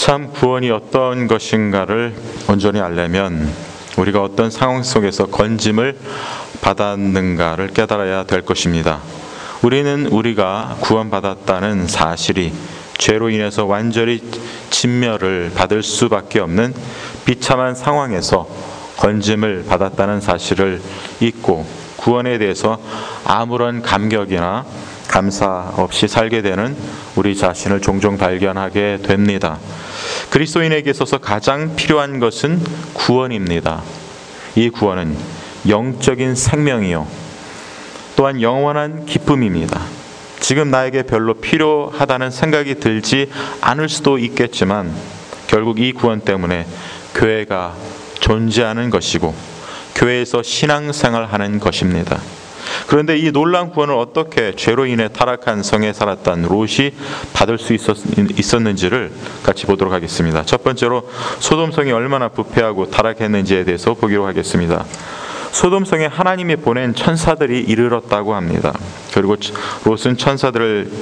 참 구원이 어떤 것인가를 온전히 알려면 우리가 어떤 상황 속에서 건짐을 받았는가를 깨달아야 될 것입니다. 우리는 우리가 구원받았다는 사실이 죄로 인해서 완전히 진멸을 받을 수밖에 없는 비참한 상황에서 건짐을 받았다는 사실을 잊고 구원에 대해서 아무런 감격이나 감사 없이 살게 되는 우리 자신을 종종 발견하게 됩니다. 그리스도인에게 있어서 가장 필요한 것은 구원입니다. 이 구원은 영적인 생명이요 또한 영원한 기쁨입니다. 지금 나에게 별로 필요하다는 생각이 들지 않을 수도 있겠지만 결국 이 구원 때문에 교회가 존재하는 것이고 교회에서 신앙생활하는 것입니다. 그런데 이 놀라운 구원을 어떻게 죄로 인해 타락한 성에 살았던 롯이 받을 수 있었는지를 같이 보도록 하겠습니다. 첫 번째로 소돔성이 얼마나 부패하고 타락했는지에 대해서 보기로 하겠습니다. 소돔성에 하나님이 보낸 천사들이 이르렀다고 합니다. 그리고 롯은 천사들을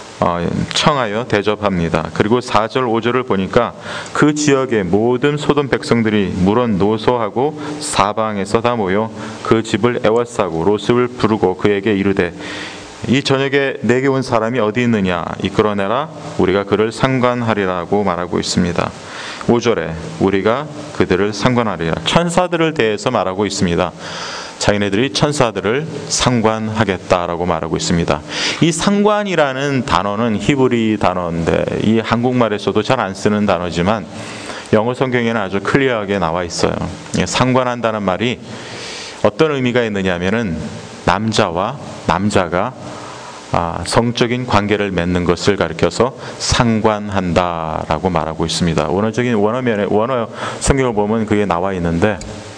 청하여 대접합니다. 그리고 4절 5절을 보니까 그 지역의 모든 소돔 백성들이 물론 노소하고 사방에서 다 모여 그 집을 애워싸고 롯을 부르고 그에게 이르되 이 저녁에 내게 온 사람이 어디 있느냐 이끌어내라 우리가 그를 상관하리라고 말하고 있습니다. 5절에 우리가 그들을 상관하리라 천사들을 대해서 말하고 있습니다. 자기네들이 천사들을 상관하겠다라고 말하고 있습니다. 이 상관이라는 단어는 히브리 단어인데 이 한국말에서도 잘 안 쓰는 단어지만 영어 성경에는 아주 클리어하게 나와 있어요. 상관한다는 말이 어떤 의미가 있느냐 하면은 남자와 남자가 성적인 관계를 맺는 것을 가리켜서 상관한다라고 말하고 있습니다. 원어 성경을 보면 그게 나와 있는데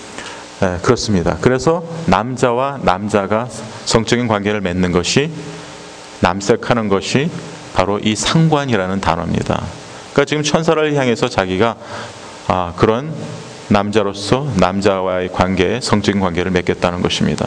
그렇습니다. 그래서 남자와 남자가 성적인 관계를 맺는 것이 남색하는 것이 바로 이 상관이라는 단어입니다. 그러니까 지금 천사를 향해서 자기가 그런 남자로서 남자와의 관계에 성적인 관계를 맺겠다는 것입니다.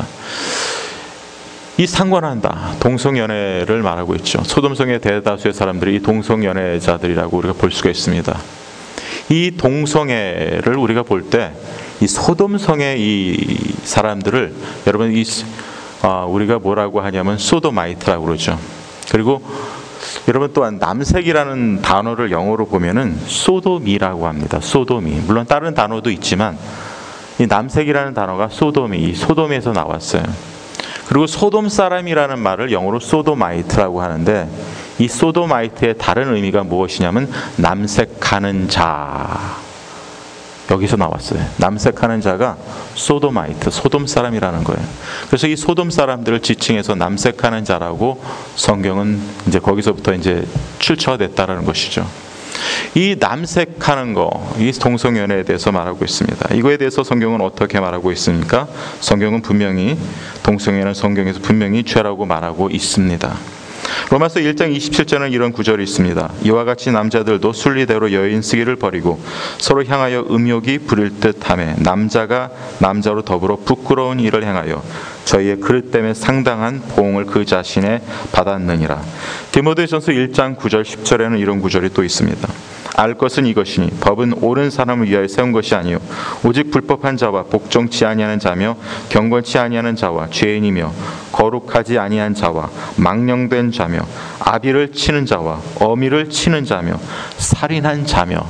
이 상관한다, 동성연애를 말하고 있죠. 소돔성의 대다수의 사람들이 이 동성연애자들이라고 우리가 볼 수가 있습니다. 이 동성애를 우리가 볼 때 이 소돔성의 이 사람들을 여러분 우리가 뭐라고 하냐면 소도마이트라고 그러죠. 그리고 여러분 또한 남색이라는 단어를 영어로 보면은 소돔이라고 합니다. 소돔이 물론 다른 단어도 있지만 이 남색이라는 단어가 소돔에서 나왔어요. 그리고 소돔 사람이라는 말을 영어로 소도마이트라고 하는데 이 소도마이트의 다른 의미가 무엇이냐면 남색하는 자. 여기서 나왔어요. 남색하는 자가 소도마이트, 소돔 사람이라는 거예요. 그래서 이 소돔 사람들을 지칭해서 남색하는 자라고 성경은 이제 거기서부터 이제 출처가 됐다라는 것이죠. 이 남색하는 거, 이 동성연애에 대해서 말하고 있습니다. 이거에 대해서 성경은 어떻게 말하고 있습니까? 성경은 분명히 동성연애는 성경에서 분명히 죄라고 말하고 있습니다. 로마서 1장 27절은 이런 구절이 있습니다. 이와 같이 남자들도 순리대로 여인 쓰기를 버리고 서로 향하여 음욕이 부릴 듯하며 남자가 남자로 더불어 부끄러운 일을 행하여 저희의 그릇 때문에 상당한 보응을 그 자신에 받았느니라. 디모데전서 1장 9절 10절에는 이런 구절이 또 있습니다. 알 것은 이것이니 법은 옳은 사람을 위하여 세운 것이 아니요 오직 불법한 자와 복종치 아니하는 자며 경건치 아니하는 자와 죄인이며 거룩하지 아니한 자와 망령된 자며 아비를 치는 자와 어미를 치는 자며 살인한 자며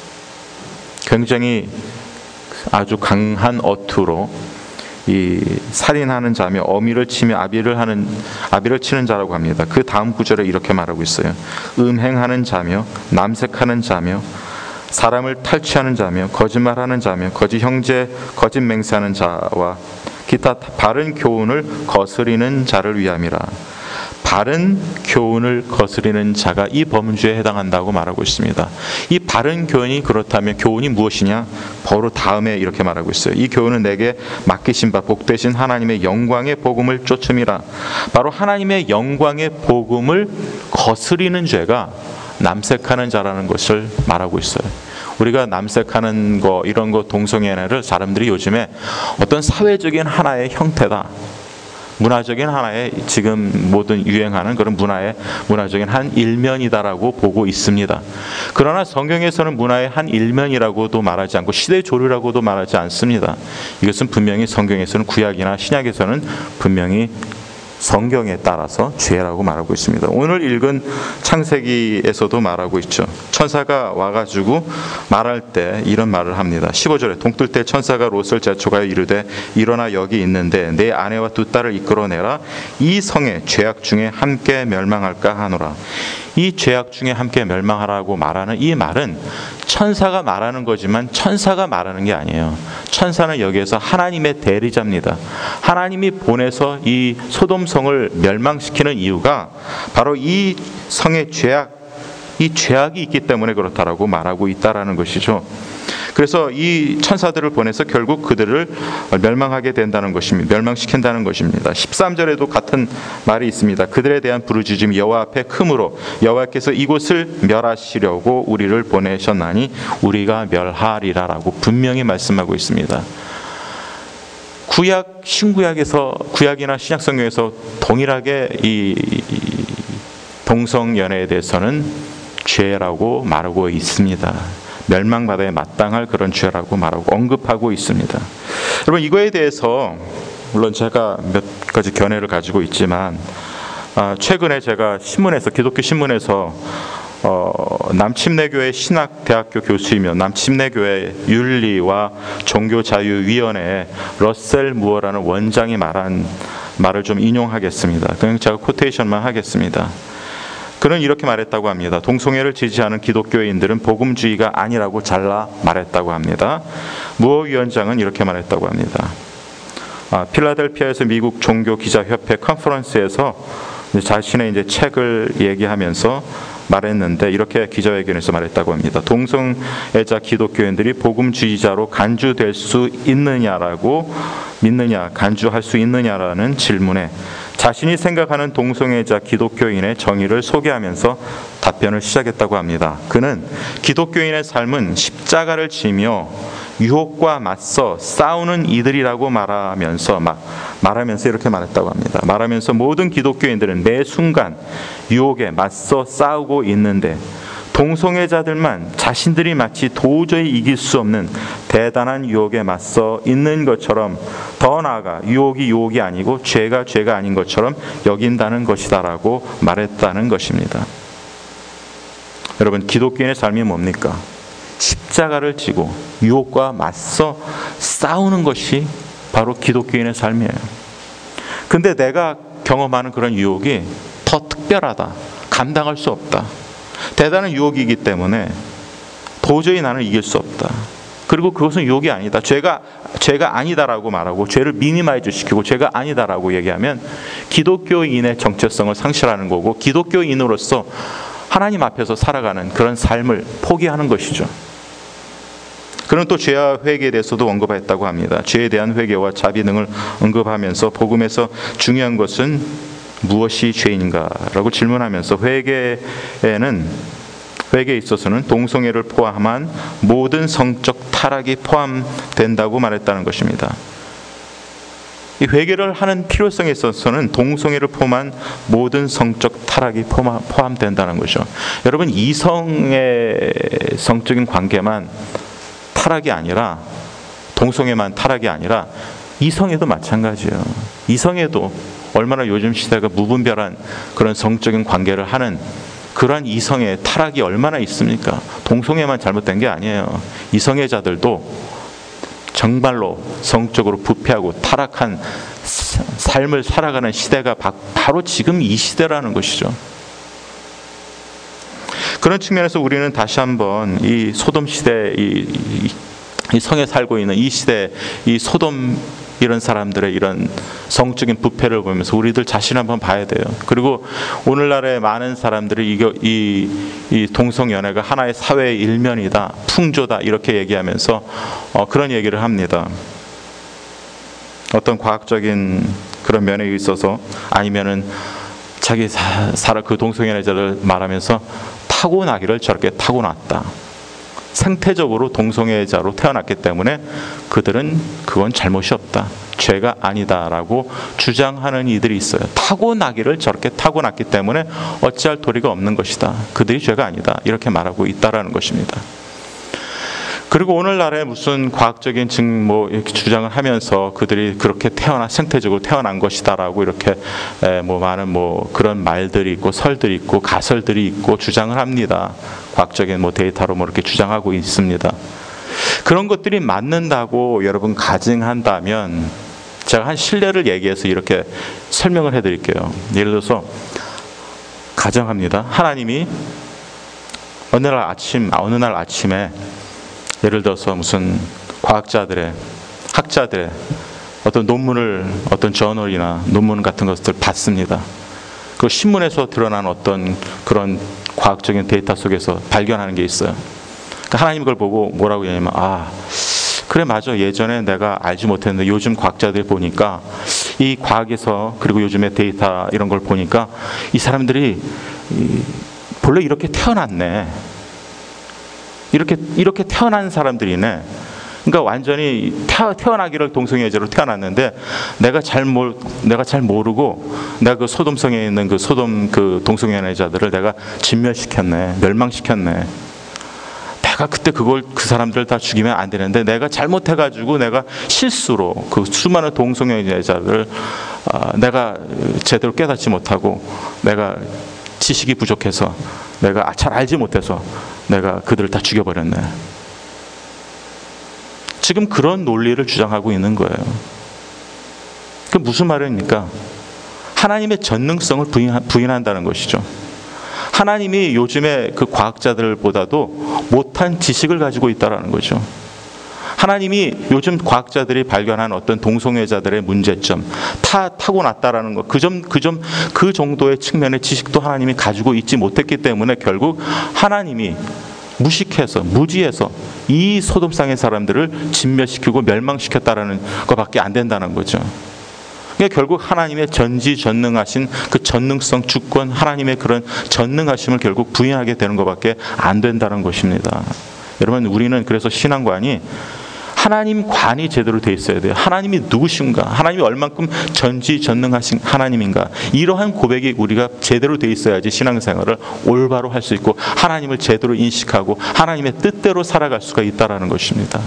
굉장히 아주 강한 어투로 이 살인하는 자며 어미를 치며 아비를 치는 자라고 합니다. 그 다음 구절에 이렇게 말하고 있어요. 음행하는 자며 남색하는 자며 사람을 탈취하는 자며 거짓말하는 자며 거짓 형제 거짓 맹세하는 자와 기타 바른 교훈을 거스리는 자를 위함이라. 바른 교훈을 거스리는 자가 이 범죄에 해당한다고 말하고 있습니다. 이 바른 교훈이 그렇다면 교훈이 무엇이냐? 바로 다음에 이렇게 말하고 있어요. 이 교훈은 내게 맡기신 바 복되신 하나님의 영광의 복음을 쫓음이라. 바로 하나님의 영광의 복음을 거스리는 죄가 남색하는 자라는 것을 말하고 있어요. 우리가 남색하는 거 이런 거 동성연애를 사람들이 요즘에 어떤 사회적인 하나의 형태다, 문화적인 하나의 지금 모든 유행하는 그런 문화적인 한 일면이다라고 보고 있습니다. 그러나 성경에서는 문화의 한 일면이라고도 말하지 않고 시대의 조류라고도 말하지 않습니다. 이것은 분명히 성경에서는, 구약이나 신약에서는 분명히 성경에 따라서 죄라고 말하고 있습니다. 오늘 읽은 창세기에서도 말하고 있죠. 천사가 와가지고 말할 때 이런 말을 합니다. 15절에 동뜰 때 천사가 롯을 재촉하여 이르되 일어나 여기 있는데 내 아내와 두 딸을 이끌어내라. 이 성에 죄악 중에 함께 멸망할까 하노라. 이 죄악 중에 함께 멸망하라고 말하는 이 말은 천사가 말하는 거지만 천사가 말하는 게 아니에요. 천사는 여기에서 하나님의 대리자입니다. 하나님이 보내서 이 소돔성을 멸망시키는 이유가 바로 이 성의 이 죄악이 있기 때문에 그렇다라고 말하고 있다라는 것이죠. 그래서 이 천사들을 보내서 결국 그들을 멸망하게 된다는 것입니다. 멸망시킨다는 것입니다. 13절에도 같은 말이 있습니다. 그들에 대한 부르짖음이 여호와 앞에 크므로 여호와께서 이곳을 멸하시려고 우리를 보내셨나니 우리가 멸하리라라고 분명히 말씀하고 있습니다. 구약, 신구약에서, 구약이나 신약성경에서 동일하게 이 동성연애에 대해서는 죄라고 말하고 있습니다. 멸망받아야 마땅할 그런 죄라고 말하고 언급하고 있습니다. 여러분, 이거에 대해서 물론 제가 몇 가지 견해를 가지고 있지만 최근에 제가 신문에서, 기독교 신문에서 남침내교회 신학대학교 교수이며 남침내교회 윤리와 종교자유위원회 러셀 무어라는 원장이 말한 말을 좀 인용하겠습니다. 그냥 제가 코테이션만 하겠습니다. 그는 이렇게 말했다고 합니다. 동성애를 지지하는 기독교인들은 복음주의가 아니라고 잘라 말했다고 합니다. 무어 위원장은 이렇게 말했다고 합니다. 필라델피아에서 미국 종교기자협회 컨퍼런스에서 자신의 이제 책을 얘기하면서 말했는데 이렇게 기자회견에서 말했다고 합니다. 동성애자 기독교인들이 복음주의자로 간주될 수 있느냐라고 믿느냐, 간주할 수 있느냐라는 질문에 자신이 생각하는 동성애자 기독교인의 정의를 소개하면서 답변을 시작했다고 합니다. 그는 기독교인의 삶은 십자가를 지며 유혹과 맞서 싸우는 이들이라고 말하면서 이렇게 말했다고 합니다. 말하면서 모든 기독교인들은 매 순간 유혹에 맞서 싸우고 있는데 동성애자들만 자신들이 마치 도저히 이길 수 없는 대단한 유혹에 맞서 있는 것처럼, 더 나아가 유혹이 아니고 죄가 아닌 것처럼 여긴다는 것이다라고 말했다는 것입니다. 여러분, 기독교인의 삶이 뭡니까? 십자가를 지고 유혹과 맞서 싸우는 것이 바로 기독교인의 삶이에요. 근데 내가 경험하는 그런 유혹이 더 특별하다, 감당할 수 없다, 대단한 유혹이기 때문에 도저히 나는 이길 수 없다, 그리고 그것은 유혹이 아니다, 죄가 아니다라고 말하고 죄를 미니마이즈 시키고 죄가 아니다라고 얘기하면 기독교인의 정체성을 상실하는 거고 기독교인으로서 하나님 앞에서 살아가는 그런 삶을 포기하는 것이죠. 그는 또 죄와 회개에 대해서도 언급했다고 합니다. 죄에 대한 회개와 자비 등을 언급하면서 복음에서 중요한 것은 무엇이 죄인가라고 질문하면서 회개에 있어서는 동성애를 포함한 모든 성적 타락이 포함된다고 말했다는 것입니다. 이 회개를 하는 필요성에 있어서는 동성애를 포함한 모든 성적 타락이 포함된다는 거죠. 여러분, 이성의 성적인 관계만 타락이 아니라, 동성애만 타락이 아니라 이성애도 마찬가지예요. 이성애도 얼마나 요즘 시대가 무분별한 그런 성적인 관계를 하는 그러한 이성의 타락이 얼마나 있습니까? 동성애만 잘못된 게 아니에요. 이성애자들도 정말로 성적으로 부패하고 타락한 삶을 살아가는 시대가 바로 지금 이 시대라는 것이죠. 그런 측면에서 우리는 다시 한번 이 소돔 시대, 이 성에 살고 있는 이 시대, 이 소돔 이런 사람들의 이런 성적인 부패를 보면서 우리들 자신 한번 봐야 돼요. 그리고 오늘날의 많은 사람들이 이 동성연애가 하나의 사회의 일면이다, 풍조다 이렇게 얘기하면서 그런 얘기를 합니다. 어떤 과학적인 그런 면에 있어서, 아니면은 자기 그 동성연애자를 말하면서 타고나기를 저렇게 타고났다, 생태적으로 동성애자로 태어났기 때문에 그들은 그건 잘못이 없다, 죄가 아니다라고 주장하는 이들이 있어요. 타고나기를 저렇게 타고났기 때문에 어찌할 도리가 없는 것이다, 그들이 죄가 아니다, 이렇게 말하고 있다라는 것입니다. 그리고 오늘날에 무슨 과학적인 이렇게 주장을 하면서 그들이 그렇게 생태적으로 태어난 것이다라고 이렇게 많은 그런 말들이 있고 설들이 있고 가설들이 있고 주장을 합니다. 과학적인 데이터로 이렇게 주장하고 있습니다. 그런 것들이 맞는다고 여러분 가정한다면 제가 한 실례를 얘기해서 이렇게 설명을 해드릴게요. 예를 들어서 가정합니다. 하나님이 어느 날 아침에 예를 들어서 무슨 학자들의 어떤 논문을, 어떤 저널이나 논문 같은 것을 받습니다. 그 신문에서 드러난 어떤 그런 과학적인 데이터 속에서 발견하는 게 있어요. 그러니까 하나님이 그걸 보고 뭐라고 얘기하냐면, 그래 맞아, 예전에 내가 알지 못했는데 요즘 과학자들이 보니까 이 과학에서, 그리고 요즘의 데이터 이런 걸 보니까 이 사람들이 본래 이렇게 태어났네, 이렇게 태어난 사람들이네. 그러니까 완전히 태어나기를 동성애자로 태어났는데 내가 잘 모르고 내가 그 소돔성에 있는 그 소돔 그 동성애자들을 내가 진멸시켰네, 멸망시켰네. 내가 그때 그 사람들을 다 죽이면 안 되는데 내가 잘못해가지고 내가 실수로 그 수많은 동성애자들을 내가 제대로 깨닫지 못하고 내가 지식이 부족해서 내가 잘 알지 못해서 내가 그들을 다 죽여버렸네. 지금 그런 논리를 주장하고 있는 거예요. 그 무슨 말입니까? 하나님의 전능성을 부인한다는 것이죠. 하나님이 요즘의 그 과학자들보다도 못한 지식을 가지고 있다는 거죠. 하나님이 요즘 과학자들이 발견한 어떤 동성애자들의 문제점, 타고났다라는 것, 그 정도의 측면의 지식도 하나님이 가지고 있지 못했기 때문에 결국 하나님이 무지해서 이 소돔상의 사람들을 진멸시키고 멸망시켰다라는 것밖에 안 된다는 거죠. 그러니까 결국 하나님의 전지전능하신 그 전능성, 주권, 하나님의 그런 전능하심을 결국 부인하게 되는 것밖에 안 된다는 것입니다. 여러분, 우리는 그래서 신앙관이 하나님 관이 제대로 돼 있어야 돼요. 하나님이 누구신가? 하나님이 얼만큼 전지전능하신 하나님인가? 이러한 고백이 우리가 제대로 돼 있어야지 신앙생활을 올바로 할 수 있고 하나님을 제대로 인식하고 하나님의 뜻대로 살아갈 수가 있다는 것입니다.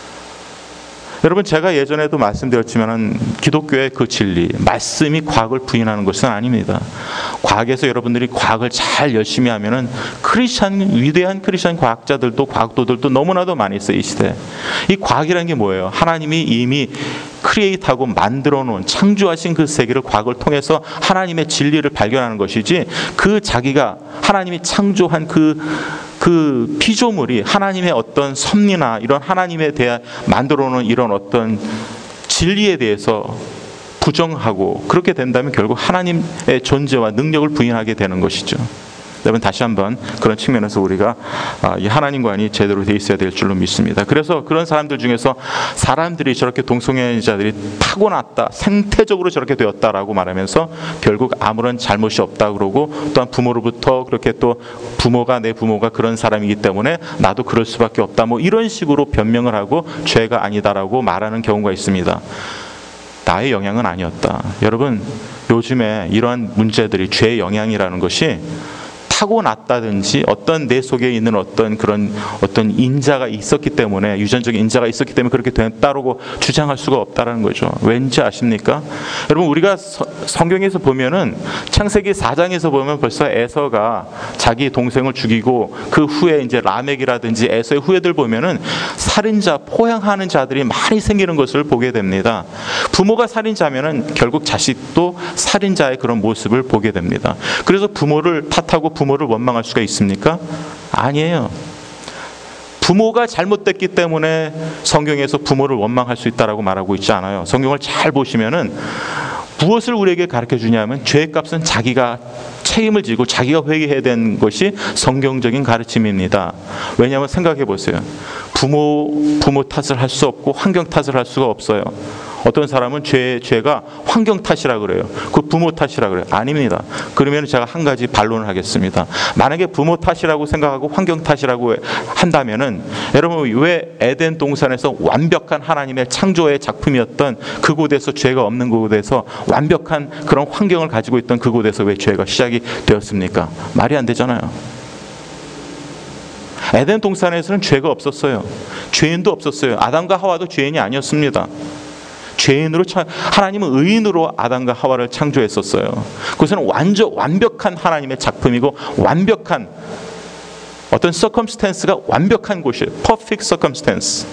여러분, 제가 예전에도 말씀드렸지만 기독교의 그 진리, 말씀이 과학을 부인하는 것은 아닙니다. 과학에서 여러분들이 과학을 잘 열심히 하면은 위대한 크리스천 과학자들도 과학도들도 너무나도 많이 있어요, 이 시대. 이 과학이라는 게 뭐예요? 하나님이 이미 크리에이트하고 만들어 놓은, 창조하신 그 세계를 과학을 통해서 하나님의 진리를 발견하는 것이지, 그 자기가 하나님이 창조한 그 피조물이 하나님의 어떤 섭리나 이런 하나님에 대해 만들어 놓은 이런 어떤 진리에 대해서 부정하고, 그렇게 된다면 결국 하나님의 존재와 능력을 부인하게 되는 것이죠. 여러분, 다시 한번 그런 측면에서 우리가 이 하나님관이 제대로 돼 있어야 될 줄로 믿습니다. 그래서 그런 사람들 중에서 사람들이 저렇게 동성애자들이 타고났다, 생태적으로 저렇게 되었다라고 말하면서 결국 아무런 잘못이 없다 그러고, 또한 부모로부터 그렇게 또 내 부모가 그런 사람이기 때문에 나도 그럴 수밖에 없다, 이런 식으로 변명을 하고 죄가 아니다라고 말하는 경우가 있습니다. 나의 영향은 아니었다. 여러분, 요즘에 이러한 문제들이 죄의 영향이라는 것이 타고났다든지 어떤 내 속에 있는 어떤 인자가 있었기 때문에, 유전적인 인자가 있었기 때문에 그렇게 됐다라고 주장할 수가 없다라는 거죠. 왠지 아십니까? 여러분, 우리가 성경에서 보면은 창세기 4장에서 보면 벌써 에서가 자기 동생을 죽이고 그 후에 이제 라멕이라든지 에서의 후예들 보면은 살인자, 포향하는 자들이 많이 생기는 것을 보게 됩니다. 부모가 살인자면은 결국 자식도 살인자의 그런 모습을 보게 됩니다. 그래서 부모를 탓하고 부모를 원망할 수가 있습니까? 아니에요. 부모가 잘못됐기 때문에 성경에서 부모를 원망할 수 있다라고 말하고 있지 않아요. 성경을 잘 보시면은 무엇을 우리에게 가르쳐 주냐면 죄값은 자기가 책임을 지고 자기가 회개해야 되는 것이 성경적인 가르침입니다. 왜냐하면 생각해 보세요. 부모 탓을 할 수 없고 환경 탓을 할 수가 없어요. 어떤 사람은 죄가 환경 탓이라 그래요. 그 부모 탓이라 그래요. 아닙니다. 그러면 제가 한 가지 반론을 하겠습니다. 만약에 부모 탓이라고 생각하고 환경 탓이라고 한다면은 여러분, 왜 에덴 동산에서 완벽한 하나님의 창조의 작품이었던 그곳에서, 죄가 없는 그곳에서, 완벽한 그런 환경을 가지고 있던 그곳에서 왜 죄가 시작이 되었습니까? 말이 안 되잖아요. 에덴 동산에서는 죄가 없었어요. 죄인도 없었어요. 아담과 하와도 죄인이 아니었습니다. 죄인으로, 하나님은 의인으로 아담과 하와를 창조했었어요. 그것은 완벽한 하나님의 작품이고, 완벽한 어떤 circumstance가 완벽한 곳이에요. perfect circumstance.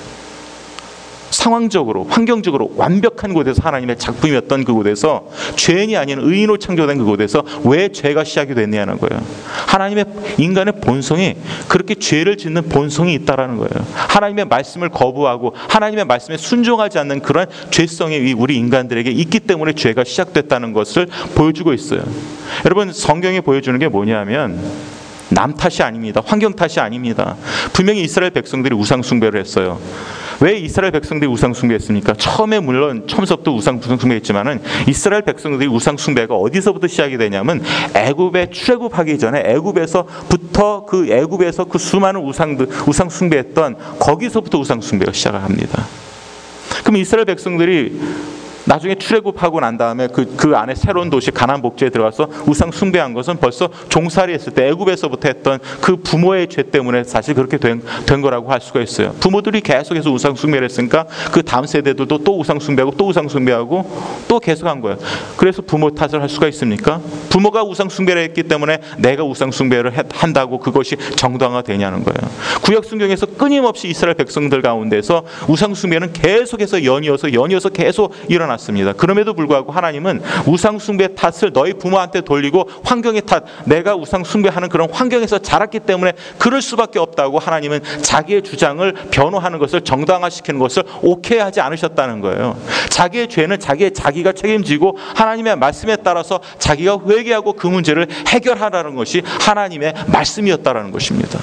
상황적으로, 환경적으로 완벽한 곳에서, 하나님의 작품이었던 그곳에서, 죄인이 아닌 의인으로 창조된 그곳에서 왜 죄가 시작이 됐냐는 거예요. 하나님의, 인간의 본성이 그렇게 죄를 짓는 본성이 있다라는 거예요. 하나님의 말씀을 거부하고 하나님의 말씀에 순종하지 않는 그런 죄성이 우리 인간들에게 있기 때문에 죄가 시작됐다는 것을 보여주고 있어요. 여러분, 성경이 보여주는 게 뭐냐면 남 탓이 아닙니다. 환경 탓이 아닙니다. 분명히 이스라엘 백성들이 우상 숭배를 했어요. 왜 이스라엘 백성들이 우상 숭배했습니까? 처음에 물론 처음부터 우상 숭배했지만은 이스라엘 백성들이 우상 숭배가 어디서부터 시작이 되냐면 애굽에 출애굽하기 전에 애굽에서부터, 그 애굽에서 그 수많은 우상 숭배했던 거기서부터 우상 숭배가 시작을 합니다. 그럼 이스라엘 백성들이 나중에 출애굽하고 난 다음에 그 안에 새로운 도시 가나안 복지에 들어가서 우상 숭배한 것은 벌써 종살이했을 때 애굽에서부터 했던 그 부모의 죄 때문에 사실 그렇게 된 거라고 할 수가 있어요. 부모들이 계속해서 우상 숭배를 했으니까 그 다음 세대들도 또 우상 숭배하고 또 우상 숭배하고 또 계속한 거예요. 그래서 부모 탓을 할 수가 있습니까? 부모가 우상 숭배를 했기 때문에 내가 우상 숭배를 한다고 그것이 정당화가 되냐는 거예요. 구약 성경에서 끊임없이 이스라엘 백성들 가운데서 우상 숭배는 계속해서 연이어서 계속 일어났습니다. 그럼에도 불구하고 하나님은 우상 숭배 탓을 너희 부모한테 돌리고, 환경의 탓, 내가 우상 숭배하는 그런 환경에서 자랐기 때문에 그럴 수밖에 없다고 하나님은 자기의 주장을 변호하는 것을, 정당화시키는 것을 오케이 하지 않으셨다는 거예요. 자기의 죄는 자기가 책임지고 하나님의 말씀에 따라서 자기가 회개하고 그 문제를 해결하라는 것이 하나님의 말씀이었다라는 것입니다.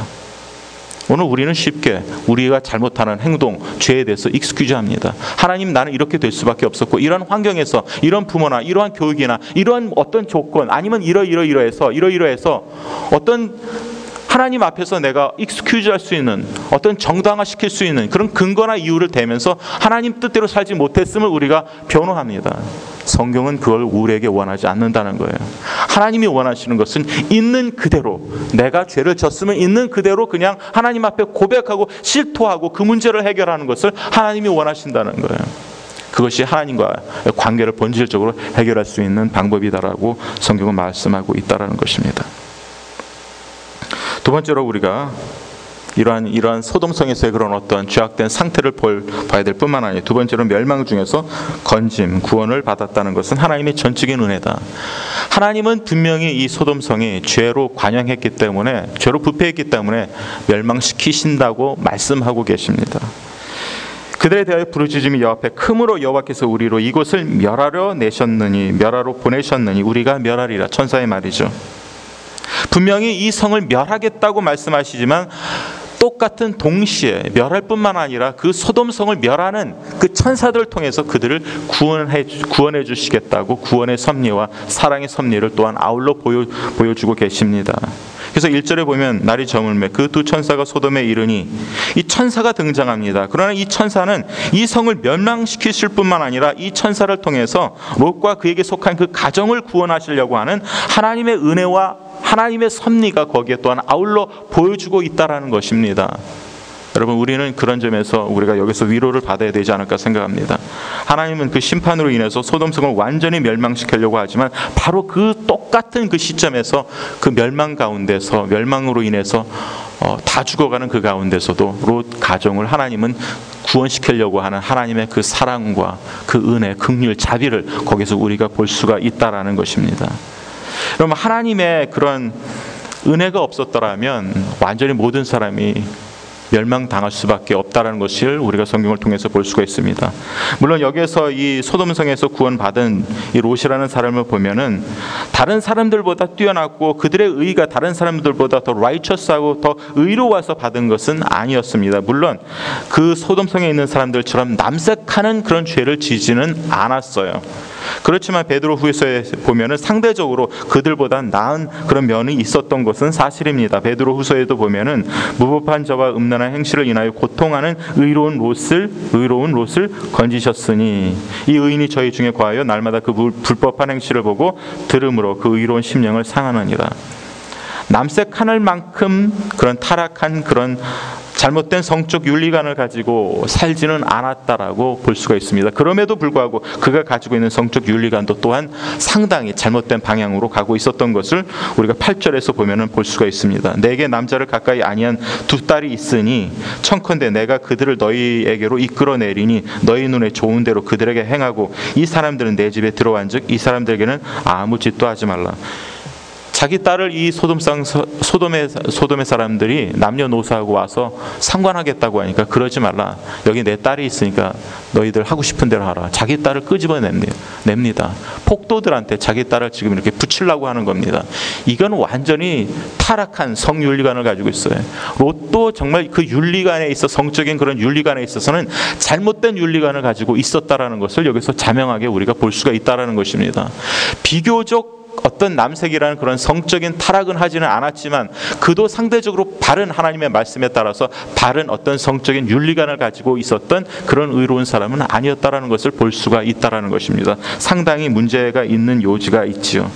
오늘 우리는 쉽게 우리가 잘못하는 행동, 죄에 대해서 익스큐즈합니다. 하나님, 나는 이렇게 될 수밖에 없었고, 이런 환경에서, 이런 부모나 이러한 교육이나 이러한 어떤 조건, 아니면 이러이러해서 어떤 하나님 앞에서 내가 익스큐즈할 수 있는, 어떤 정당화시킬 수 있는 그런 근거나 이유를 대면서 하나님 뜻대로 살지 못했음을 우리가 변호합니다. 성경은 그걸 우리에게 원하지 않는다는 거예요. 하나님이 원하시는 것은 있는 그대로, 내가 죄를 졌으면 있는 그대로 그냥 하나님 앞에 고백하고 실토하고 그 문제를 해결하는 것을 하나님이 원하신다는 거예요. 그것이 하나님과 관계를 본질적으로 해결할 수 있는 방법이다라고 성경은 말씀하고 있다는 것입니다. 두 번째로 우리가 이러한 소돔성에서의 그런 어떤 죄악된 상태를 봐야 될 뿐만 아니라, 두 번째로 멸망 중에서 건짐, 구원을 받았다는 것은 하나님의 전적인 은혜다. 하나님은 분명히 이 소돔성이 죄로 관영했기 때문에, 죄로 부패했기 때문에 멸망시키신다고 말씀하고 계십니다. 그들에 대하여 부르짖음이 여호와 앞에 크므로 여호와께서 우리로 이곳을 멸하러 보내셨느니 우리가 멸하리라. 천사의 말이죠. 분명히 이 성을 멸하겠다고 말씀하시지만 똑같은 동시에 멸할 뿐만 아니라 그 소돔성을 멸하는 그 천사들을 통해서 그들을 구원해 주시겠다고 구원의 섭리와 사랑의 섭리를 또한 아울러 보여주고 계십니다. 그래서 1절에 보면 날이 저물매 그 두 천사가 소돔에 이르니, 이 천사가 등장합니다. 그러나 이 천사는 이 성을 멸망시키실 뿐만 아니라 이 천사를 통해서 롯과 그에게 속한 그 가정을 구원하시려고 하는 하나님의 은혜와 하나님의 섭리가 거기에 또한 아울러 보여주고 있다라는 것입니다. 여러분, 우리는 그런 점에서 우리가 여기서 위로를 받아야 되지 않을까 생각합니다. 하나님은 그 심판으로 인해서 소돔성을 완전히 멸망시키려고 하지만 바로 그 똑같은 그 시점에서 그 멸망 가운데서, 멸망으로 인해서 다 죽어가는 그 가운데서도 롯 가정을 하나님은 구원시키려고 하는 하나님의 그 사랑과 그 은혜, 긍휼, 자비를 거기서 우리가 볼 수가 있다라는 것입니다. 여러분, 하나님의 그런 은혜가 없었더라면 완전히 모든 사람이 멸망당할 수밖에 없다라는 것을 우리가 성경을 통해서 볼 수가 있습니다. 물론 여기에서 이 소돔성에서 구원받은 이 롯이라는 사람을 보면은 다른 사람들보다 뛰어났고 그들의 의가 다른 사람들보다 더 righteous하고 더 의로워서 받은 것은 아니었습니다. 물론 그 소돔성에 있는 사람들처럼 남색하는 그런 죄를 지지는 않았어요. 그렇지만 베드로후서에 보면은 상대적으로 그들보다 나은 그런 면이 있었던 것은 사실입니다. 베드로후서에도 보면은 무법한 자와 음란한 행실을 인하여 고통하는 의로운 롯을 건지셨으니 이 의인이 저희 중에 거하여 날마다 그 불법한 행실을 보고 들음으로 그 의로운 심령을 상하느니라. 남색하는 만큼 그런 타락한 그런 잘못된 성적 윤리관을 가지고 살지는 않았다라고 볼 수가 있습니다. 그럼에도 불구하고 그가 가지고 있는 성적 윤리관도 또한 상당히 잘못된 방향으로 가고 있었던 것을 우리가 8절에서 보면은 볼 수가 있습니다. 내게 남자를 가까이 아니한 두 딸이 있으니 청컨대 내가 그들을 너희에게로 이끌어내리니 너희 눈에 좋은 대로 그들에게 행하고 이 사람들은 내 집에 들어간즉 이 사람들에게는 아무 짓도 하지 말라. 자기 딸을 이 소돔의 사람들이 남녀노소하고 와서 상관하겠다고 하니까 그러지 말라. 여기 내 딸이 있으니까 너희들 하고 싶은 대로 하라. 자기 딸을 끄집어냅니다. 폭도들한테 자기 딸을 지금 이렇게 붙이려고 하는 겁니다. 이건 완전히 타락한 성윤리관을 가지고 있어요. 롯도 정말 그 윤리관에 있어 성적인 그런 윤리관에 있어서는 잘못된 윤리관을 가지고 있었다라는 것을 여기서 자명하게 우리가 볼 수가 있다라는 것입니다. 비교적 어떤 남색이라는 그런 성적인 타락은 하지는 않았지만 그도 상대적으로 바른 하나님의 말씀에 따라서 바른 어떤 성적인 윤리관을 가지고 있었던 그런 의로운 사람은 아니었다라는 것을 볼 수가 있다라는 것입니다. 상당히 문제가 있는 요지가 있지요.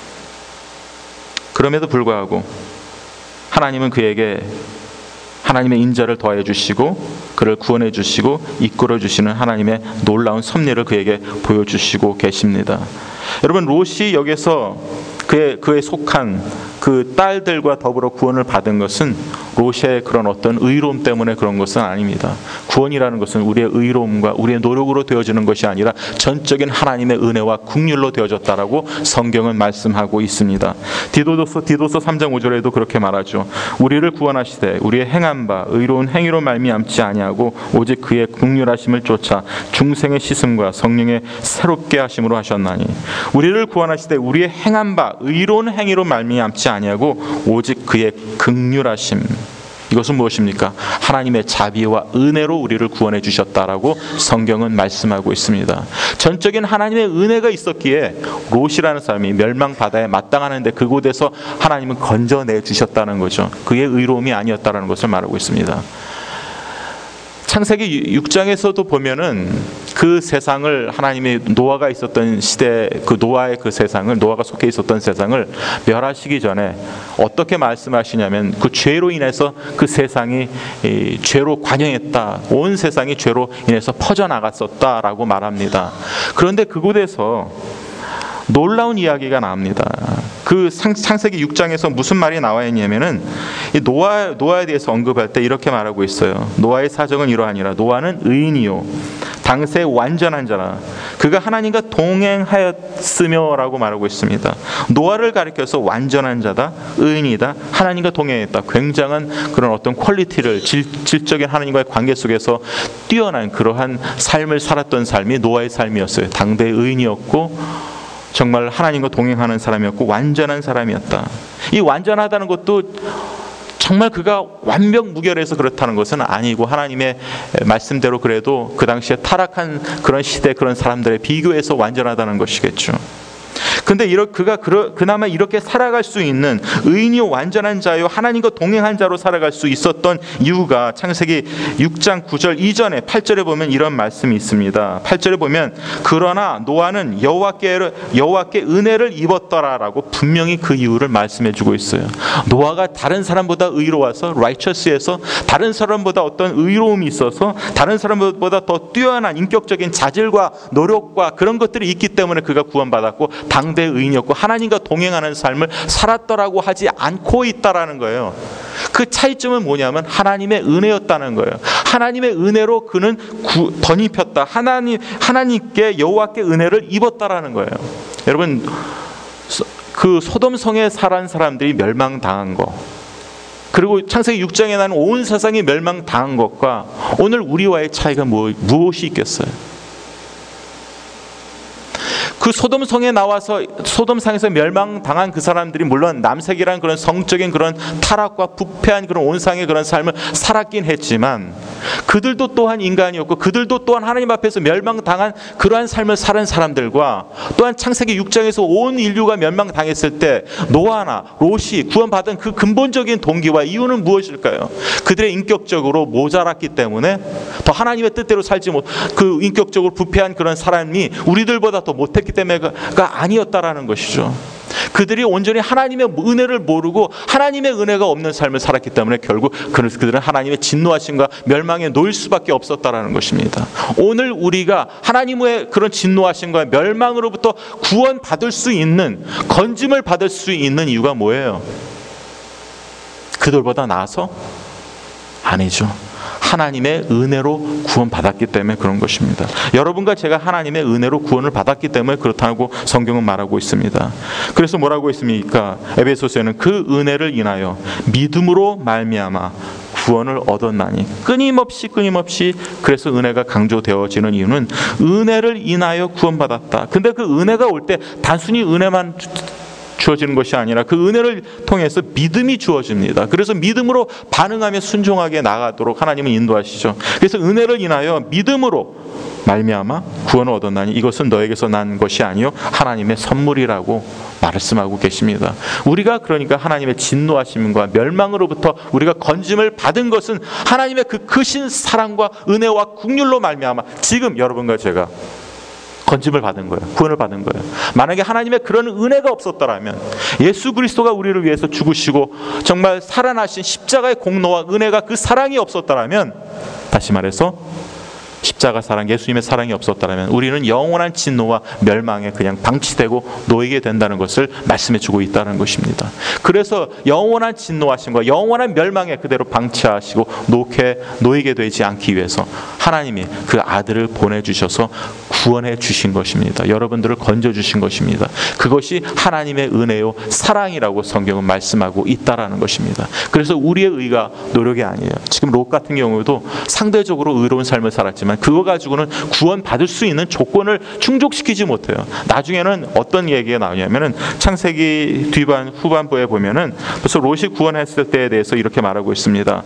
그럼에도 불구하고 하나님은 그에게 하나님의 인자를 더해 주시고 그를 구원해 주시고 이끌어 주시는 하나님의 놀라운 섭리를 그에게 보여주시고 계십니다. 여러분, 롯이 여기서 그에 속한 그 딸들과 더불어 구원을 받은 것은 롯의 그런 어떤 의로움 때문에 그런 것은 아닙니다. 구원이라는 것은 우리의 의로움과 우리의 노력으로 되어지는 것이 아니라 전적인 하나님의 은혜와 긍휼로 되어졌다라고 성경은 말씀하고 있습니다. 디도서 3장 5절에도 그렇게 말하죠. 우리를 구원하시되 우리의 행한 바 의로운 행위로 말미암지 아니하고 오직 그의 긍휼하심을 쫓아 중생의 씻음과 성령의 새롭게 하심으로 하셨나니 우리를 구원하시되 우리의 행한 바 의로운 행위로 말미암지 아니하고 오직 그의 긍휼하심. 이것은 무엇입니까? 하나님의 자비와 은혜로 우리를 구원해 주셨다라고 성경은 말씀하고 있습니다. 전적인 하나님의 은혜가 있었기에 롯이라는 사람이 멸망 바다에 마땅하는데 그곳에서 하나님은 건져내 주셨다는 거죠. 그의 의로움이 아니었다라는 것을 말하고 있습니다. 창세기 6장에서도 보면은 그 세상을 하나님이 노아가 있었던 시대, 그 노아의 그 세상을, 노아가 속해 있었던 세상을 멸하시기 전에 어떻게 말씀하시냐면 그 죄로 인해서 그 세상이 죄로 관영했다. 온 세상이 죄로 인해서 퍼져나갔었다라고 말합니다. 그런데 그곳에서 놀라운 이야기가 나옵니다. 그 창세기 6장에서 무슨 말이 나와 있냐면은 노아에 대해서 언급할 때 이렇게 말하고 있어요. 노아의 사정은 이러하니라. 노아는 의인이요 당세 완전한 자라. 그가 하나님과 동행하였으며라고 말하고 있습니다. 노아를 가리켜서 완전한 자다, 의인이다, 하나님과 동행했다. 굉장한 그런 어떤 퀄리티를 질적인 하나님과의 관계 속에서 뛰어난 그러한 삶을 살았던 삶이 노아의 삶이었어요. 당대의 의인이었고 정말 하나님과 동행하는 사람이었고 완전한 사람이었다. 이 완전하다는 것도 정말 그가 완벽무결해서 그렇다는 것은 아니고 하나님의 말씀대로 그래도 그 당시에 타락한 그런 시대 그런 사람들에 비교해서 완전하다는 것이겠죠. 근데 그가 그나마 이렇게 살아갈 수 있는 의인이요 완전한 자요 하나님과 동행한 자로 살아갈 수 있었던 이유가 창세기 6장 9절 이전에 8절에 보면 이런 말씀이 있습니다. 8절에 보면 그러나 노아는 여호와께 은혜를 입었더라라고 분명히 그 이유를 말씀해 주고 있어요. 노아가 다른 사람보다 의로워서 righteous해서 다른 사람보다 어떤 의로움이 있어서 다른 사람보다 더 뛰어난 인격적인 자질과 노력과 그런 것들이 있기 때문에 그가 구원받았고 당대 의인이었고 하나님과 동행하는 삶을 살았더라고 하지 않고 있다라는 거예요. 그 차이점은 뭐냐면 하나님의 은혜였다는 거예요. 하나님의 은혜로 그는 덧입혔다. 하나님께 여호와께 은혜를 입었다라는 거예요. 여러분 그 소돔성에 살한 사람들이 멸망당한 거 그리고 창세기 6장에 나는 온 세상이 멸망당한 것과 오늘 우리와의 차이가 무엇이 있겠어요? 그 소돔성에 나와서 소돔상에서 멸망당한 그 사람들이 물론 남색이라는 그런 성적인 그런 타락과 부패한 그런 온상의 그런 삶을 살았긴 했지만 그들도 또한 인간이었고 그들도 또한 하나님 앞에서 멸망당한 그러한 삶을 사는 사람들과 또한 창세기 6장에서 온 인류가 멸망당했을 때 노아나 롯이 구원받은 그 근본적인 동기와 이유는 무엇일까요? 그들의 인격적으로 모자랐기 때문에 더 하나님의 뜻대로 살지 못, 그 인격적으로 부패한 그런 사람이 우리들보다 더 못했기 때문에가 아니었다라는 것이죠. 그들이 온전히 하나님의 은혜를 모르고 하나님의 은혜가 없는 삶을 살았기 때문에 결국 그들은 하나님의 진노하심과 멸망에 놓일 수밖에 없었다라는 것입니다. 오늘 우리가 하나님의 그런 진노하심과 멸망으로부터 구원받을 수 있는, 건짐을 받을 수 있는 이유가 뭐예요? 그들보다 나아서? 아니죠. 하나님의 은혜로 구원받았기 때문에 그런 것입니다. 여러분과 제가 하나님의 은혜로 구원을 받았기 때문에 그렇다고 성경은 말하고 있습니다. 그래서 뭐라고 했습니까? 에베소서에는 그 은혜를 인하여 믿음으로 말미암아 구원을 얻었나니. 끊임없이 그래서 은혜가 강조되어지는 이유는 은혜를 인하여 구원받았다. 근데 그 은혜가 올 때 단순히 은혜만 주어지는 것이 아니라 그 은혜를 통해서 믿음이 주어집니다. 그래서 믿음으로 반응하며 순종하게 나가도록 하나님은 인도하시죠. 그래서 은혜를 인하여 믿음으로 말미암아 구원을 얻었나니 이것은 너에게서 난 것이 아니요 하나님의 선물이라고 말씀하고 계십니다. 우리가 그러니까 하나님의 진노하심과 멸망으로부터 우리가 건짐을 받은 것은 하나님의 그 크신 사랑과 은혜와 긍휼로 말미암아 지금 여러분과 제가 건짐을 받은 거예요. 구원을 받은 거예요. 만약에 하나님의 그런 은혜가 없었더라면 예수 그리스도가 우리를 위해서 죽으시고 정말 살아나신 십자가의 공로와 은혜가 그 사랑이 없었더라면 다시 말해서 십자가 사랑, 예수님의 사랑이 없었다면 우리는 영원한 진노와 멸망에 그냥 방치되고 놓이게 된다는 것을 말씀해 주고 있다는 것입니다. 그래서 영원한 진노하심과 영원한 멸망에 그대로 방치하시고 놓이게 되지 않기 위해서 하나님이 그 아들을 보내주셔서 구원해 주신 것입니다. 여러분들을 건져주신 것입니다. 그것이 하나님의 은혜요 사랑이라고 성경은 말씀하고 있다라는 것입니다. 그래서 우리의 의가 노력이 아니에요. 지금 롯 같은 경우도 상대적으로 의로운 삶을 살았지만 그거 가지고는 구원받을 수 있는 조건을 충족시키지 못해요. 나중에는 어떤 얘기가 나오냐면은 창세기 후반부에 보면은 벌써 롯이 구원했을 때에 대해서 이렇게 말하고 있습니다.